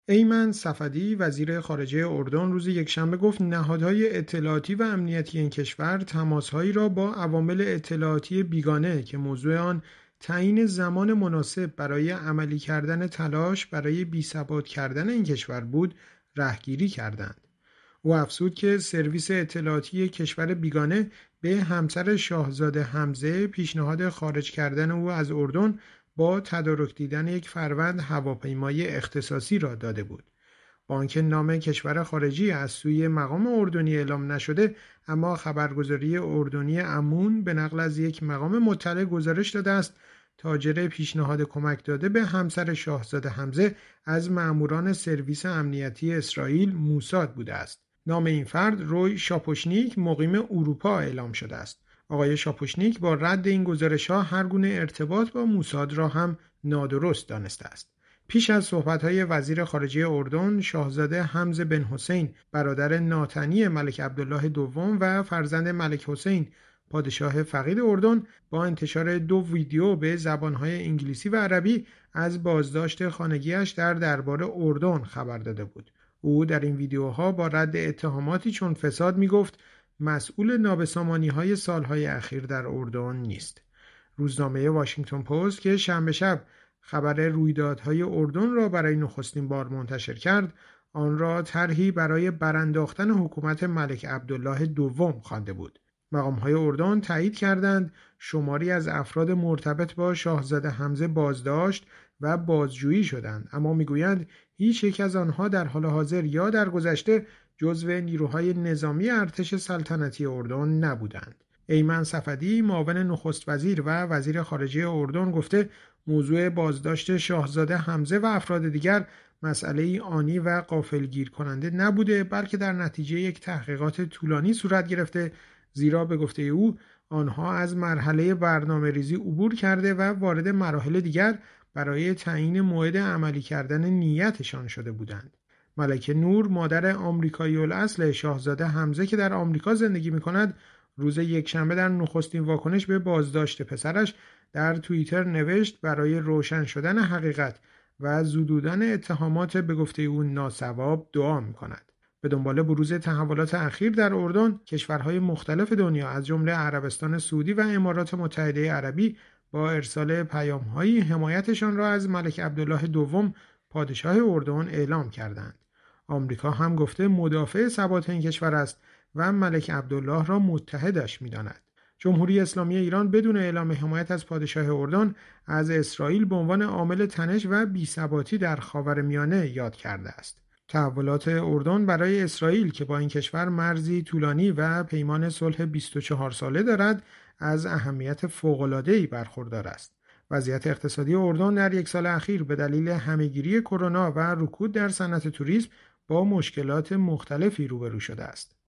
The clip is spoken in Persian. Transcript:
ایمن صفدی وزیر خارجه اردن روز یکشنبه گفت نهادهای اطلاعاتی و امنیتی این کشور تماسهایی را با عوامل اطلاعاتی بیگانه که موضوع آن تعیین زمان مناسب برای عملی کردن تلاش برای بی‌ثبات کردن این کشور بود رهگیری کردند. او افزود که سرویس اطلاعاتی کشور بیگانه به همسر شاهزاده حمزه پیشنهاد خارج کردن او از اردن با تدارک دیدن یک فروند هواپیمای اختصاصی را داده بود. با آنکه نام کشور خارجی از سوی مقام اردنی اعلام نشده، اما خبرگزاری اردنی امون به نقل از یک مقام مطلع گزارش داده است تاجر پیشنهاد کمک داده به همسر شاهزاده حمزه از ماموران سرویس امنیتی اسرائیل موساد بوده است. نام این فرد روی شاپوشنیک مقیم اروپا اعلام شده است. آقای شاپوشنیک با رد این گزارش‌ها هر گونه ارتباط با موساد را هم نادرست دانسته است. پیش از صحبت‌های وزیر خارجه اردن، شاهزاده حمزه بن حسین برادر ناتنی ملک عبدالله دوم و فرزند ملک حسین پادشاه فقید اردن با انتشار 2 ویدیو به زبان‌های انگلیسی و عربی از بازداشت خانگی‌اش در دربار اردن خبر داده بود. او در این ویدیوها با رد اتهاماتی چون فساد میگفت مسئول نابسامانی‌های سالهای اخیر در اردن نیست. روزنامه واشنگتن پست که شنبه شب خبر رویدادهای اردن را برای نخستین بار منتشر کرد، آن را طرحی برای برانداختن حکومت ملک عبدالله دوم خوانده بود. مقام‌های اردن تایید کردند شماری از افراد مرتبط با شاهزاده حمزه بازداشت و بازجویی شدند، اما میگویند هیچ یک از آنها در حال حاضر یا در گذشته جزو نیروهای نظامی ارتش سلطنتی اردن نبودند. ایمن صفدی معاون نخست وزیر و وزیر خارجه اردن گفته موضوع بازداشت شاهزاده حمزه و افراد دیگر مسئله آنی و غافلگیر کننده نبوده، بلکه در نتیجه یک تحقیقات طولانی صورت گرفته، زیرا به گفته او آنها از مرحله برنامه ریزی عبور کرده و وارد مراحل دیگر برای تعیین موعد عملی کردن نیتشان شده بودند. ملکه نور مادر آمریکایی الاصل شاهزاده حمزه که در آمریکا زندگی می‌کند روز یکشنبه در نخستین واکنش به بازداشت پسرش در توییتر نوشت برای روشن شدن حقیقت و زدودن اتهامات به گفته او ناصواب دعا می‌کند. به دنبال بروز تحولات اخیر در اردن، کشورهای مختلف دنیا از جمله عربستان سعودی و امارات متحده عربی با ارسال پیام‌های حمایتشان را از ملک عبدالله دوم پادشاه اردن اعلام کردند. آمریکا هم گفته مدافع ثبات این کشور است و ملک عبدالله را متحدش می‌داند. جمهوری اسلامی ایران بدون اعلام حمایت از پادشاه اردن از اسرائیل به عنوان عامل تنش و بی‌ثباتی در خاورمیانه یاد کرده است. تحولات اردن برای اسرائیل که با این کشور مرزی طولانی و پیمان صلح 24 ساله دارد، از اهمیت فوق‌العاده‌ای برخوردار است. وضعیت اقتصادی اردن در یک سال اخیر به دلیل همهگیری کرونا و رکود در صنعت توریسم با مشکلات مختلفی روبرو شده است.